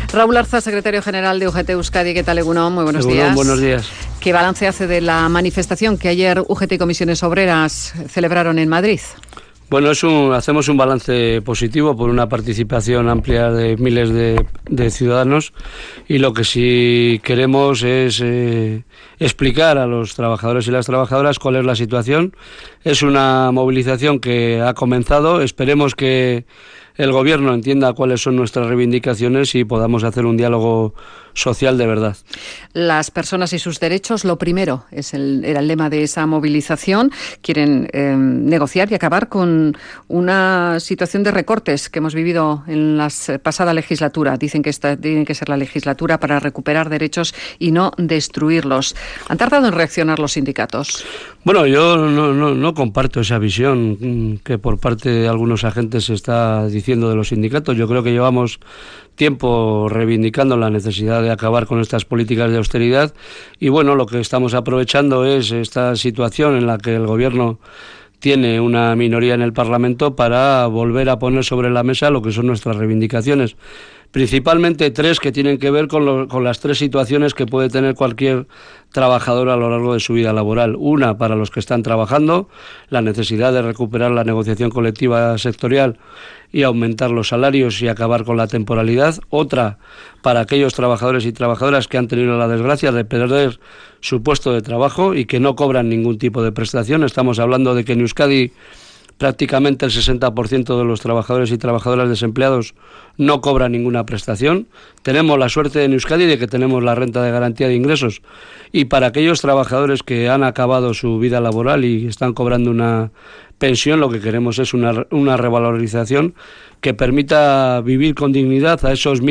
Raúl Arza, secretario general de UGT Euskadi. ¿Qué tal, Egunon? Muy buenos días. Buenos días. ¿Qué balance hace de la manifestación que ayer UGT y Comisiones Obreras celebraron en Madrid? Bueno, hacemos un balance positivo por una participación amplia de miles de ciudadanos, y lo que sí queremos es explicar a los trabajadores y las trabajadoras cuál es la situación. Es una movilización que ha comenzado. Esperemos que el Gobierno entienda cuáles son nuestras reivindicaciones y podamos hacer un diálogo social de verdad. Las personas y sus derechos, lo primero, era el lema de esa movilización. Quieren negociar y acabar con una situación de recortes que hemos vivido en la pasada legislatura. Dicen que esta tiene que ser la legislatura para recuperar derechos y no destruirlos. ¿Han tardado en reaccionar los sindicatos? Bueno, yo no comparto esa visión que por parte de algunos agentes se está diciendo de los sindicatos. Yo creo que llevamos tiempo reivindicando la necesidad de acabar con estas políticas de austeridad, y bueno, lo que estamos aprovechando es esta situación en la que el Gobierno tiene una minoría en el Parlamento para volver a poner sobre la mesa lo que son nuestras reivindicaciones. Principalmente tres que tienen que ver con las tres situaciones que puede tener cualquier trabajador a lo largo de su vida laboral. Una, para los que están trabajando, la necesidad de recuperar la negociación colectiva sectorial y aumentar los salarios y acabar con la temporalidad. Otra, para aquellos trabajadores y trabajadoras que han tenido la desgracia de perder su puesto de trabajo y que no cobran ningún tipo de prestación. Estamos hablando de que en Euskadi prácticamente el 60% de los trabajadores y trabajadoras desempleados no cobran ninguna prestación. Tenemos la suerte en Euskadi de que tenemos la renta de garantía de ingresos, y para aquellos trabajadores que han acabado su vida laboral y están cobrando una pensión, lo que queremos es una revalorización que permita vivir con dignidad a esos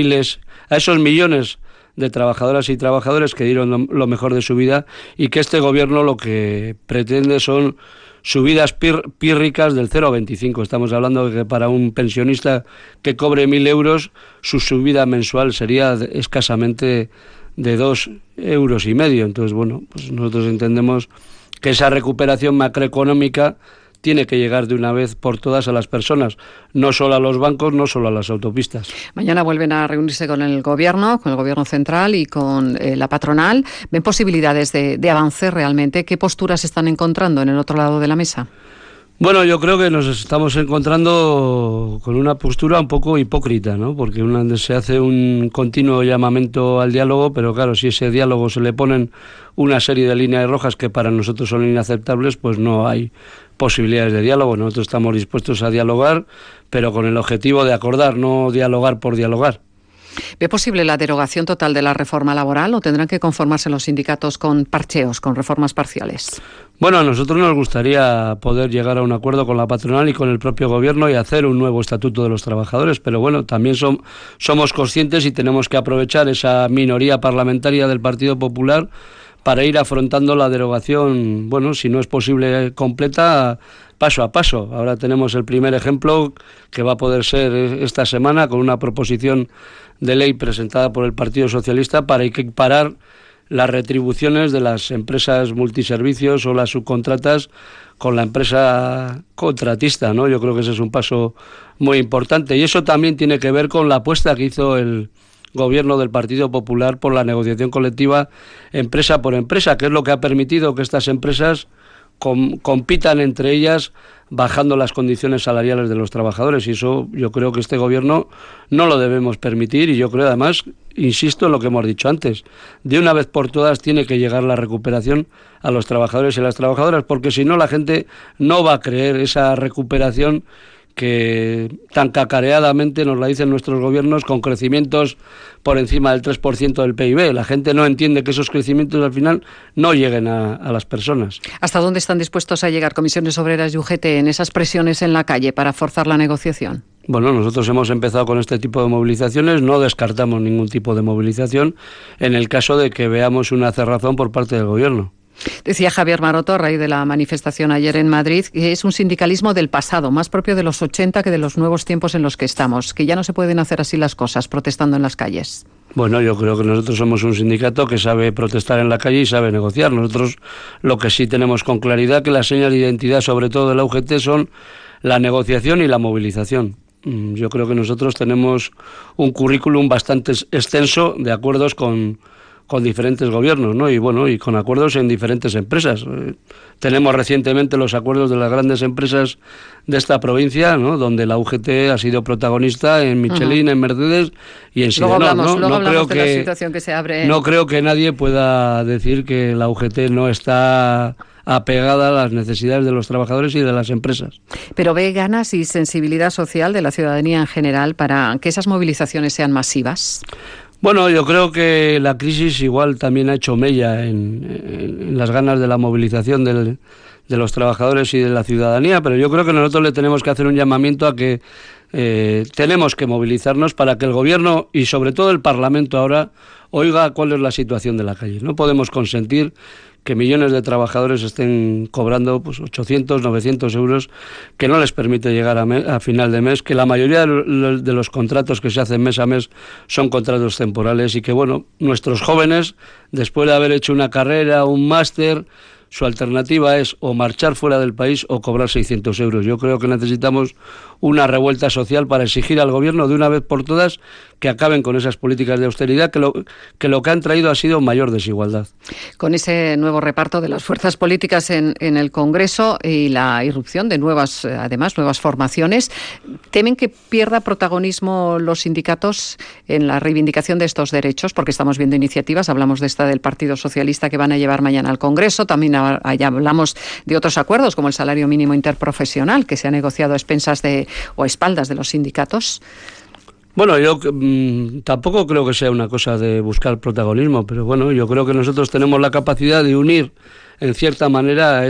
millones de trabajadoras y trabajadores que dieron lo mejor de su vida, y que este Gobierno lo que pretende son subidas pírricas del 0,25. Estamos hablando de que para un pensionista que cobre 1.000 euros, su subida mensual sería escasamente de 2,5 euros. Entonces, bueno, pues nosotros entendemos que esa recuperación macroeconómica tiene que llegar de una vez por todas a las personas, no solo a los bancos, no solo a las autopistas. Mañana vuelven a reunirse con el Gobierno central y con la patronal. ¿Ven posibilidades de avance realmente? ¿Qué posturas están encontrando en el otro lado de la mesa? Bueno, yo creo que nos estamos encontrando con una postura un poco hipócrita, ¿no? Porque se hace un continuo llamamiento al diálogo, pero claro, si ese diálogo se le ponen una serie de líneas rojas que para nosotros son inaceptables, pues no hay posibilidades de diálogo. Nosotros estamos dispuestos a dialogar, pero con el objetivo de acordar, no dialogar por dialogar. ¿Ve posible la derogación total de la reforma laboral o tendrán que conformarse los sindicatos con parcheos, con reformas parciales? Bueno, a nosotros nos gustaría poder llegar a un acuerdo con la patronal y con el propio Gobierno y hacer un nuevo estatuto de los trabajadores, pero bueno, también somos conscientes y tenemos que aprovechar esa minoría parlamentaria del Partido Popular para ir afrontando la derogación, bueno, si no es posible completa, paso a paso. Ahora tenemos el primer ejemplo, que va a poder ser esta semana, con una proposición de ley presentada por el Partido Socialista para equiparar las retribuciones de las empresas multiservicios o las subcontratas con la empresa contratista, ¿no? Yo creo que ese es un paso muy importante, y eso también tiene que ver con la apuesta que hizo el Gobierno del Partido Popular por la negociación colectiva empresa por empresa, que es lo que ha permitido que estas empresas compitan entre ellas bajando las condiciones salariales de los trabajadores, y eso yo creo que este Gobierno no lo debemos permitir. Y yo creo, además, insisto en lo que hemos dicho antes, de una vez por todas tiene que llegar la recuperación a los trabajadores y a las trabajadoras, porque si no la gente no va a creer esa recuperación que tan cacareadamente nos la dicen nuestros gobiernos, con crecimientos por encima del 3% del PIB. La gente no entiende que esos crecimientos al final no lleguen a las personas. ¿Hasta dónde están dispuestos a llegar Comisiones Obreras y UGT en esas presiones en la calle para forzar la negociación? Bueno, nosotros hemos empezado con este tipo de movilizaciones, no descartamos ningún tipo de movilización en el caso de que veamos una cerrazón por parte del Gobierno. Decía Javier Maroto, a raíz de la manifestación ayer en Madrid, que es un sindicalismo del pasado, más propio de los 80 que de los nuevos tiempos en los que estamos, que ya no se pueden hacer así las cosas, protestando en las calles. Bueno, yo creo que nosotros somos un sindicato que sabe protestar en la calle y sabe negociar. Nosotros lo que sí tenemos con claridad que las señas de identidad, sobre todo de la UGT, son la negociación y la movilización. Yo creo que nosotros tenemos un currículum bastante extenso de acuerdos con diferentes gobiernos, ¿no? Y con acuerdos en diferentes empresas. Tenemos recientemente los acuerdos de las grandes empresas de esta provincia, ¿no? Donde la UGT ha sido protagonista en Michelin, en Mercedes y en Sidenor, Luego hablamos de la situación que se abre. No creo que nadie pueda decir que la UGT no está apegada a las necesidades de los trabajadores y de las empresas. Pero ve ganas y sensibilidad social de la ciudadanía en general para que esas movilizaciones sean masivas. Bueno, yo creo que la crisis igual también ha hecho mella en las ganas de la movilización de los trabajadores y de la ciudadanía, pero yo creo que nosotros le tenemos que hacer un llamamiento a que tenemos que movilizarnos para que el Gobierno y sobre todo el Parlamento ahora oiga cuál es la situación de la calle. No podemos consentir que millones de trabajadores estén cobrando 800, 900 euros, que no les permite llegar a final de mes, que la mayoría de los contratos que se hacen mes a mes son contratos temporales y que, nuestros jóvenes, después de haber hecho una carrera, un máster, su alternativa es o marchar fuera del país o cobrar 600 euros. Yo creo que necesitamos una revuelta social para exigir al Gobierno de una vez por todas que acaben con esas políticas de austeridad que lo que han traído ha sido mayor desigualdad. Con ese nuevo reparto de las fuerzas políticas en el Congreso y la irrupción de nuevas formaciones, ¿temen que pierda protagonismo los sindicatos en la reivindicación de estos derechos? Porque estamos viendo iniciativas, hablamos de esta del Partido Socialista que van a llevar mañana al Congreso, también allá hablamos de otros acuerdos como el salario mínimo interprofesional que se ha negociado a espaldas de los sindicatos. Bueno, yo tampoco creo que sea una cosa de buscar protagonismo, pero yo creo que nosotros tenemos la capacidad de unir en cierta manera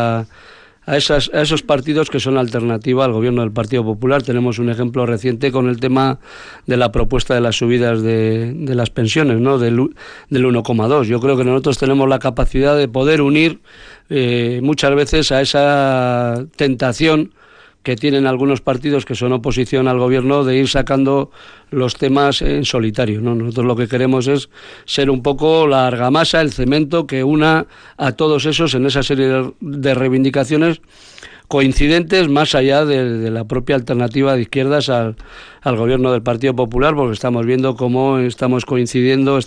a esos partidos que son alternativa al gobierno del Partido Popular. Tenemos un ejemplo reciente con el tema de la propuesta de las subidas de las pensiones, ¿no? del 1,2. Yo creo que nosotros tenemos la capacidad de poder unir muchas veces a esa tentación que tienen algunos partidos que son oposición al gobierno de ir sacando los temas en solitario, ¿no? Nosotros lo que queremos es ser un poco la argamasa, el cemento que una a todos esos en esa serie de reivindicaciones coincidentes más allá de la propia alternativa de izquierdas al gobierno del Partido Popular, porque estamos viendo cómo están coincidiendo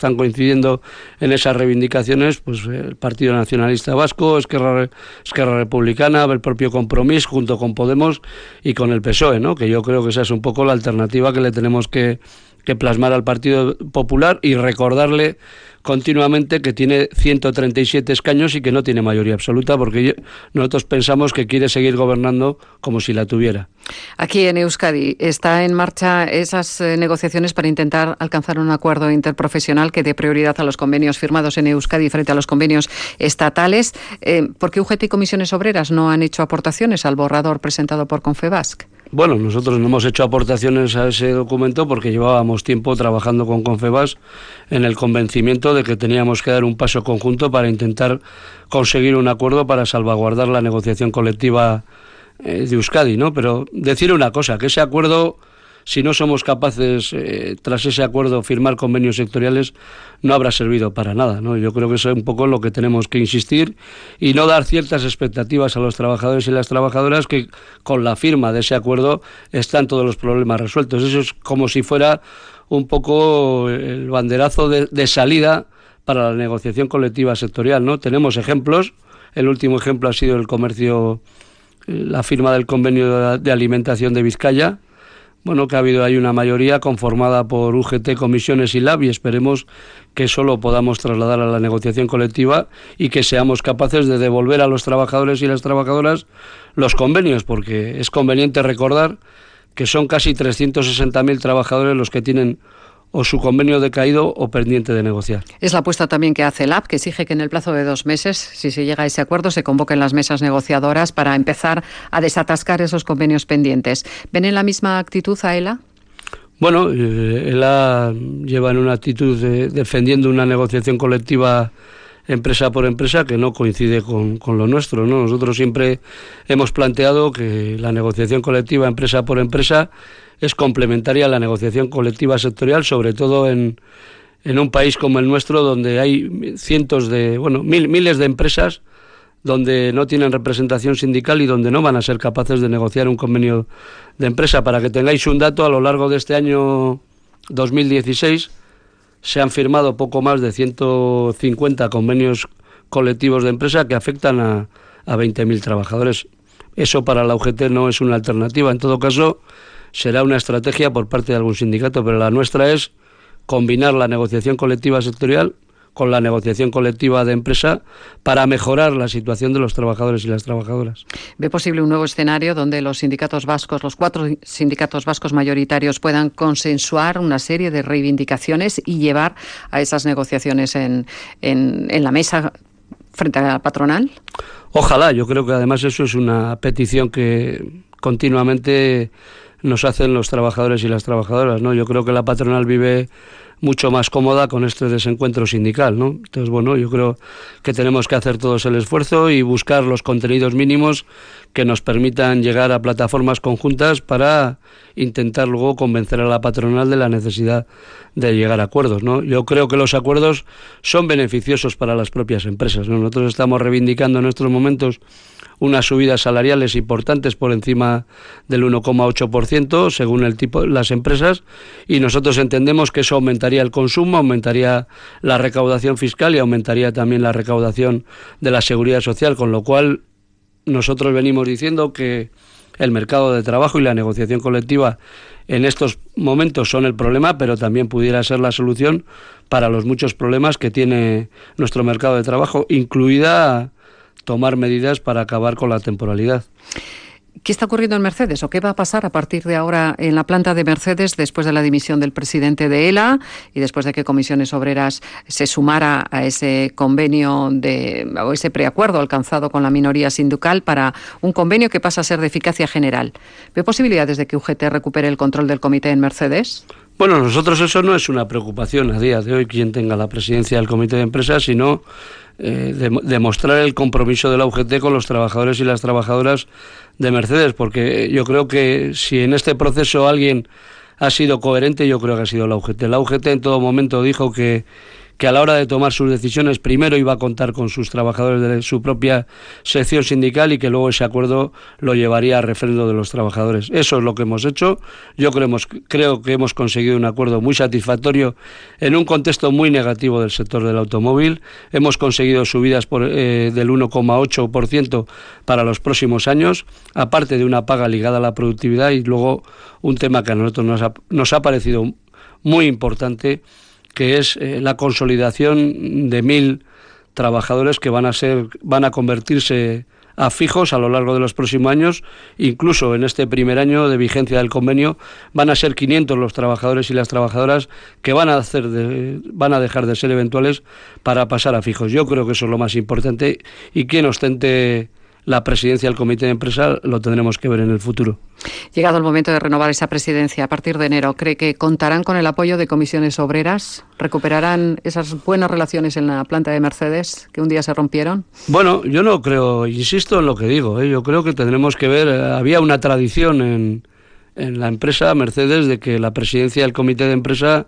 en esas reivindicaciones el Partido Nacionalista Vasco, Esquerra Republicana, el propio Compromís junto con Podemos y con el PSOE, ¿no? Que yo creo que esa es un poco la alternativa que le tenemos que plasmar al Partido Popular y recordarle continuamente que tiene 137 escaños y que no tiene mayoría absoluta, porque nosotros pensamos que quiere seguir gobernando como si la tuviera. Aquí en Euskadi está en marcha esas negociaciones para intentar alcanzar un acuerdo interprofesional que dé prioridad a los convenios firmados en Euskadi frente a los convenios estatales. ¿Por qué UGT y Comisiones Obreras no han hecho aportaciones al borrador presentado por Confebask? Bueno, nosotros no hemos hecho aportaciones a ese documento porque llevábamos tiempo trabajando con Confebask en el convencimiento de que teníamos que dar un paso conjunto para intentar conseguir un acuerdo para salvaguardar la negociación colectiva de Euskadi, ¿no? Pero decir una cosa, que ese acuerdo, si no somos capaces, tras ese acuerdo, firmar convenios sectoriales, no habrá servido para nada, ¿no? Yo creo que eso es un poco lo que tenemos que insistir y no dar ciertas expectativas a los trabajadores y las trabajadoras que con la firma de ese acuerdo están todos los problemas resueltos. Eso es como si fuera un poco el banderazo de salida para la negociación colectiva sectorial, ¿no? Tenemos ejemplos, el último ejemplo ha sido el comercio, la firma del convenio de alimentación de Vizcaya. Que ha habido ahí una mayoría conformada por UGT, Comisiones y LAB, y esperemos que eso lo podamos trasladar a la negociación colectiva y que seamos capaces de devolver a los trabajadores y las trabajadoras los convenios, porque es conveniente recordar que son casi 360.000 trabajadores los que tienen o su convenio decaído o pendiente de negociar. Es la apuesta también que hace LAB, que exige que en el plazo de 2 meses, si se llega a ese acuerdo, se convoquen las mesas negociadoras para empezar a desatascar esos convenios pendientes. ¿Ven en la misma actitud a ELA? Bueno, ELA lleva en una actitud defendiendo una negociación colectiva empresa por empresa que no coincide con lo nuestro, ¿no? Nosotros siempre hemos planteado que la negociación colectiva empresa por empresa es complementaria a la negociación colectiva sectorial, sobre todo en un país como el nuestro, donde hay miles de empresas donde no tienen representación sindical y donde no van a ser capaces de negociar un convenio de empresa. Para que tengáis un dato, a lo largo de este año 2016 se han firmado poco más de 150 convenios colectivos de empresa que afectan a 20.000 trabajadores. Eso para la UGT no es una alternativa. En todo caso, será una estrategia por parte de algún sindicato, pero la nuestra es combinar la negociación colectiva sectorial con la negociación colectiva de empresa para mejorar la situación de los trabajadores y las trabajadoras. ¿Ve posible un nuevo escenario donde los sindicatos vascos, los 4 sindicatos vascos mayoritarios, puedan consensuar una serie de reivindicaciones y llevar a esas negociaciones en la mesa frente a la patronal? Ojalá, yo creo que además eso es una petición que continuamente nos hacen los trabajadores y las trabajadoras, ¿no? Yo creo que la patronal vive mucho más cómoda con este desencuentro sindical, ¿no? Entonces, bueno, yo creo que tenemos que hacer todos el esfuerzo y buscar los contenidos mínimos que nos permitan llegar a plataformas conjuntas para intentar luego convencer a la patronal de la necesidad de llegar a acuerdos, ¿no? Yo creo que los acuerdos son beneficiosos para las propias empresas, ¿no? Nosotros estamos reivindicando en estos momentos unas subidas salariales importantes por encima del 1,8% según el tipo las empresas, y nosotros entendemos que eso aumentaría el consumo, aumentaría la recaudación fiscal y aumentaría también la recaudación de la seguridad social, con lo cual nosotros venimos diciendo que el mercado de trabajo y la negociación colectiva en estos momentos son el problema, pero también pudiera ser la solución para los muchos problemas que tiene nuestro mercado de trabajo, incluida tomar medidas para acabar con la temporalidad. ¿Qué está ocurriendo en Mercedes o qué va a pasar a partir de ahora en la planta de Mercedes después de la dimisión del presidente de ELA y después de que Comisiones Obreras se sumara a ese convenio o ese preacuerdo alcanzado con la minoría sindical para un convenio que pasa a ser de eficacia general? ¿Ve posibilidades de que UGT recupere el control del comité en Mercedes? Bueno, nosotros eso no es una preocupación a día de hoy quien tenga la presidencia del comité de empresa, sino demostrar el compromiso de la UGT con los trabajadores y las trabajadoras de Mercedes, porque yo creo que si en este proceso alguien ha sido coherente, yo creo que ha sido la UGT. La UGT en todo momento dijo que a la hora de tomar sus decisiones primero iba a contar con sus trabajadores de su propia sección sindical y que luego ese acuerdo lo llevaría a refrendo de los trabajadores. Eso es lo que hemos hecho. Yo creo que hemos conseguido un acuerdo muy satisfactorio en un contexto muy negativo del sector del automóvil. Hemos conseguido subidas del 1,8% para los próximos años, aparte de una paga ligada a la productividad, y luego un tema que a nosotros nos ha parecido muy importante, que es la consolidación de 1.000 trabajadores que van a convertirse a fijos a lo largo de los próximos años. Incluso en este primer año de vigencia del convenio van a ser 500 los trabajadores y las trabajadoras que van a dejar de ser eventuales para pasar a fijos. Yo creo que eso es lo más importante, y quien ostente la presidencia del comité de empresa lo tendremos que ver en el futuro. Llegado el momento de renovar esa presidencia a partir de enero, ¿cree que contarán con el apoyo de Comisiones Obreras? ¿Recuperarán esas buenas relaciones en la planta de Mercedes que un día se rompieron? Bueno, yo no creo, insisto en lo que digo, yo creo que tendremos que ver, había una tradición en la empresa Mercedes de que la presidencia del comité de empresa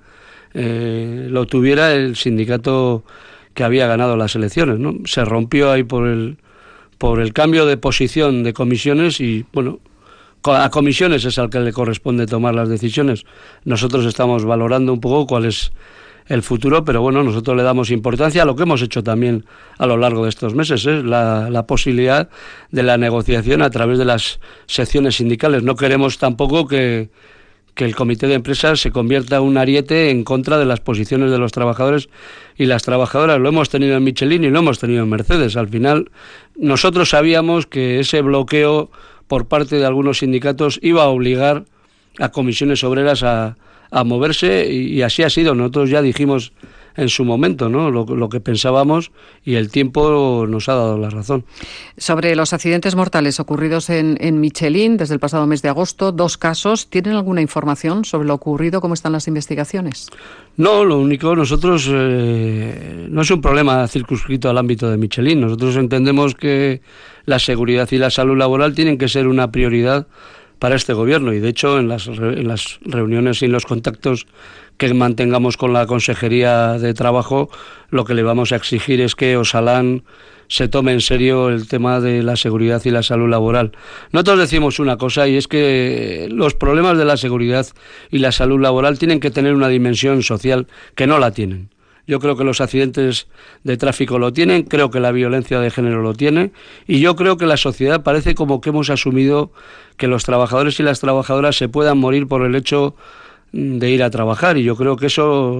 lo tuviera el sindicato que había ganado las elecciones, ¿no? Se rompió ahí por el cambio de posición de Comisiones y, bueno, a Comisiones es al que le corresponde tomar las decisiones. Nosotros estamos valorando un poco cuál es el futuro, pero bueno, nosotros le damos importancia a lo que hemos hecho también a lo largo de estos meses, la posibilidad de la negociación a través de las secciones sindicales. No queremos tampoco que el comité de empresas se convierta en un ariete en contra de las posiciones de los trabajadores y las trabajadoras. Lo hemos tenido en Michelin y lo hemos tenido en Mercedes. Al final, nosotros sabíamos que ese bloqueo por parte de algunos sindicatos iba a obligar a Comisiones Obreras a moverse, y así ha sido. Nosotros ya dijimos en su momento, ¿no?, lo que pensábamos, y el tiempo nos ha dado la razón. Sobre los accidentes mortales ocurridos en Michelin desde el pasado mes de agosto, 2 casos, ¿tienen alguna información sobre lo ocurrido? ¿Cómo están las investigaciones? No, lo único, nosotros no es un problema circunscrito al ámbito de Michelin. Nosotros entendemos que la seguridad y la salud laboral tienen que ser una prioridad para este gobierno, y de hecho en las reuniones y en los contactos que mantengamos con la Consejería de Trabajo, lo que le vamos a exigir es que Osalan se tome en serio el tema de la seguridad y la salud laboral. Nosotros decimos una cosa, y es que los problemas de la seguridad y la salud laboral tienen que tener una dimensión social que no la tienen. Yo creo que los accidentes de tráfico lo tienen, creo que la violencia de género lo tiene, y yo creo que la sociedad parece como que hemos asumido que los trabajadores y las trabajadoras se puedan morir por el hecho de ir a trabajar, y yo creo que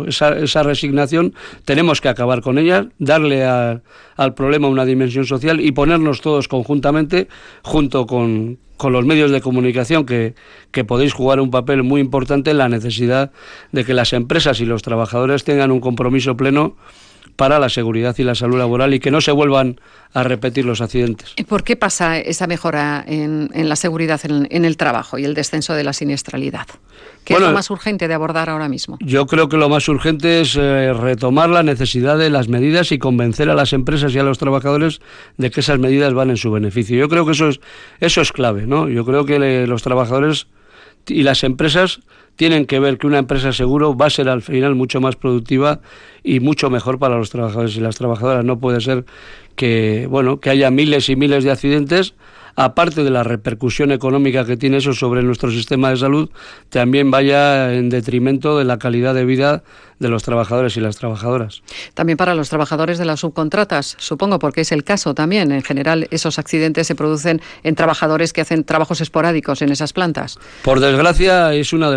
esa resignación tenemos que acabar con ella, darle al problema una dimensión social y ponernos todos conjuntamente, junto con los medios de comunicación que podéis jugar un papel muy importante en la necesidad de que las empresas y los trabajadores tengan un compromiso pleno para la seguridad y la salud laboral y que no se vuelvan a repetir los accidentes. ¿Y por qué pasa esa mejora en la seguridad en el trabajo y el descenso de la siniestralidad? ¿Qué es lo más urgente de abordar ahora mismo? Yo creo que lo más urgente es retomar la necesidad de las medidas y convencer a las empresas y a los trabajadores de que esas medidas van en su beneficio. Yo creo que eso es clave, ¿no? Yo creo que los trabajadores y las empresas tienen que ver que una empresa seguro va a ser al final mucho más productiva y mucho mejor para los trabajadores y las trabajadoras. No puede ser que haya miles y miles de accidentes, aparte de la repercusión económica que tiene eso sobre nuestro sistema de salud, también vaya en detrimento de la calidad de vida de los trabajadores y las trabajadoras. También para los trabajadores de las subcontratas, supongo, porque es el caso también. En general, esos accidentes se producen en trabajadores que hacen trabajos esporádicos en esas plantas. Por desgracia, es una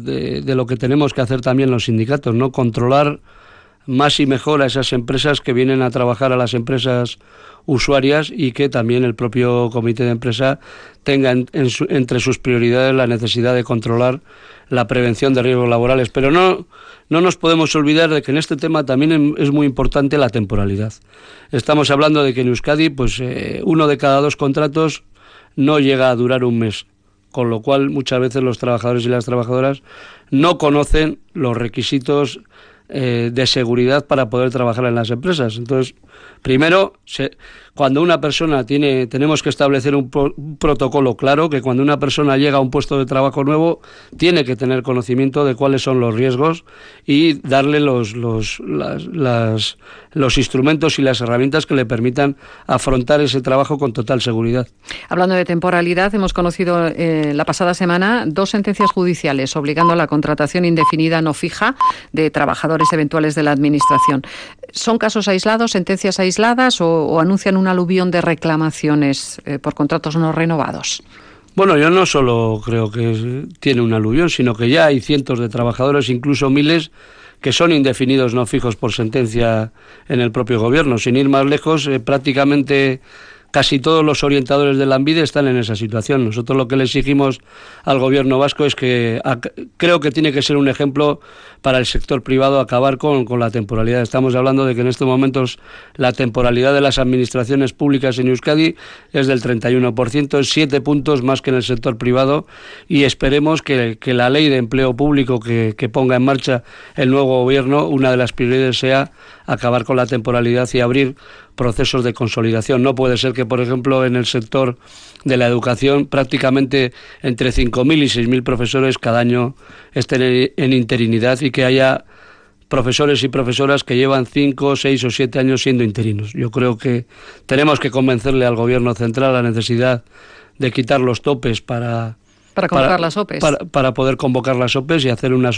de lo que tenemos que hacer también los sindicatos, ¿no? Controlar más y mejor a esas empresas que vienen a trabajar a las empresas usuarias, y que también el propio comité de empresa tenga entre sus prioridades la necesidad de controlar la prevención de riesgos laborales. Pero no nos podemos olvidar de que en este tema también es muy importante la temporalidad. Estamos hablando de que en Euskadi uno de cada 2 contratos no llega a durar un mes, con lo cual muchas veces los trabajadores y las trabajadoras no conocen los requisitos de seguridad para poder trabajar en las empresas. Entonces, primero, cuando una persona tenemos que establecer un protocolo claro, que cuando una persona llega a un puesto de trabajo nuevo tiene que tener conocimiento de cuáles son los riesgos y darle los instrumentos y las herramientas que le permitan afrontar ese trabajo con total seguridad. Hablando de temporalidad, hemos conocido la pasada semana 2 sentencias judiciales obligando a la contratación indefinida no fija de trabajadores eventuales de la Administración. ¿Son casos aislados, sentencias aisladas o anuncian un aluvión de reclamaciones por contratos no renovados? Bueno, yo no solo creo que tiene un aluvión, sino que ya hay cientos de trabajadores, incluso miles, que son indefinidos no fijos por sentencia en el propio Gobierno. Sin ir más lejos, prácticamente casi todos los orientadores de Lanbide están en esa situación. Nosotros lo que le exigimos al Gobierno vasco es que creo que tiene que ser un ejemplo para el sector privado acabar con la temporalidad. Estamos hablando de que en estos momentos la temporalidad de las administraciones públicas en Euskadi es del 31%, es 7 puntos más que en el sector privado, y esperemos que la ley de empleo público que ponga en marcha el nuevo Gobierno, una de las prioridades sea acabar con la temporalidad y abrir procesos de consolidación. No puede ser que, por ejemplo, en el sector de la educación, prácticamente entre 5.000 y 6.000 profesores cada año estén en interinidad, y que haya profesores y profesoras que llevan 5, 6 o 7 años siendo interinos. Yo creo que tenemos que convencerle al Gobierno central la necesidad de quitar los topes para convocar las OPEs. Para poder convocar las OPEs y hacer unas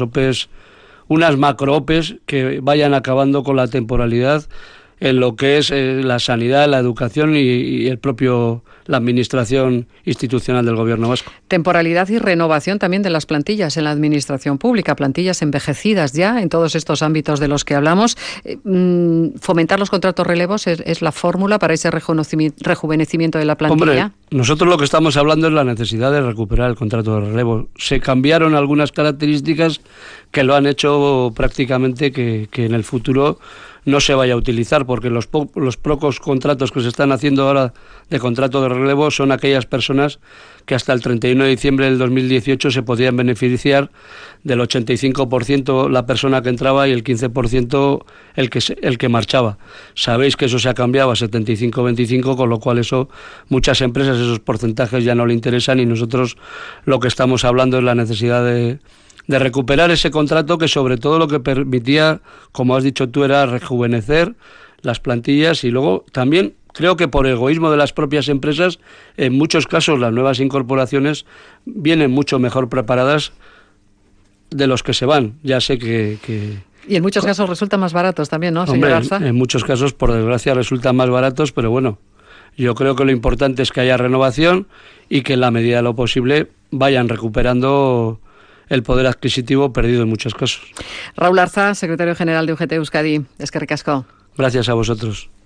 macro OPEs que vayan acabando con la temporalidad en lo que es la sanidad, la educación y la administración institucional del Gobierno vasco. Temporalidad y renovación también de las plantillas en la administración pública, plantillas envejecidas ya en todos estos ámbitos de los que hablamos. Fomentar los contratos relevos es la fórmula para ese rejuvenecimiento de la plantilla. Hombre, nosotros lo que estamos hablando es la necesidad de recuperar el contrato de relevo. Se cambiaron algunas características que lo han hecho prácticamente que en el futuro no se vaya a utilizar, porque los pocos contratos que se están haciendo ahora de contrato de relevo son aquellas personas que hasta el 31 de diciembre del 2018 se podían beneficiar del 85% la persona que entraba y el 15% el que marchaba. Sabéis que eso se ha cambiado a 75-25, con lo cual muchas empresas esos porcentajes ya no le interesan, y nosotros lo que estamos hablando es la necesidad de de recuperar ese contrato que sobre todo lo que permitía, como has dicho tú, era rejuvenecer las plantillas y luego también creo que por egoísmo de las propias empresas, en muchos casos las nuevas incorporaciones vienen mucho mejor preparadas de los que se van. Ya sé que y en muchos casos resultan más baratos también, ¿no, señor hombre, Garza? en muchos casos, por desgracia, resultan más baratos, pero bueno, yo creo que lo importante es que haya renovación y que en la medida de lo posible vayan recuperando el poder adquisitivo perdido en muchos casos. Raúl Arza, secretario general de UGT Euskadi. Eskerrik asko. Gracias a vosotros.